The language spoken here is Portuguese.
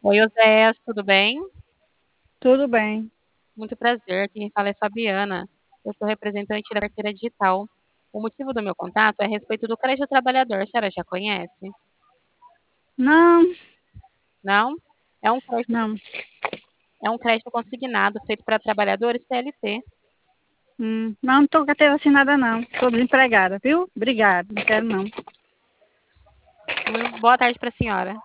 Oi, Oséias, tudo bem? Tudo bem. Muito prazer. Quem fala é Fabiana. Eu sou representante da carteira digital. O motivo do meu contato é a respeito do crédito trabalhador. A senhora já conhece? Não, Não? É um crédito, não. é um crédito consignado feito para trabalhadores CLT. Não estou com carteira assinada, não. Estou desempregada, viu? Obrigada. Não quero, não. Boa tarde para a senhora.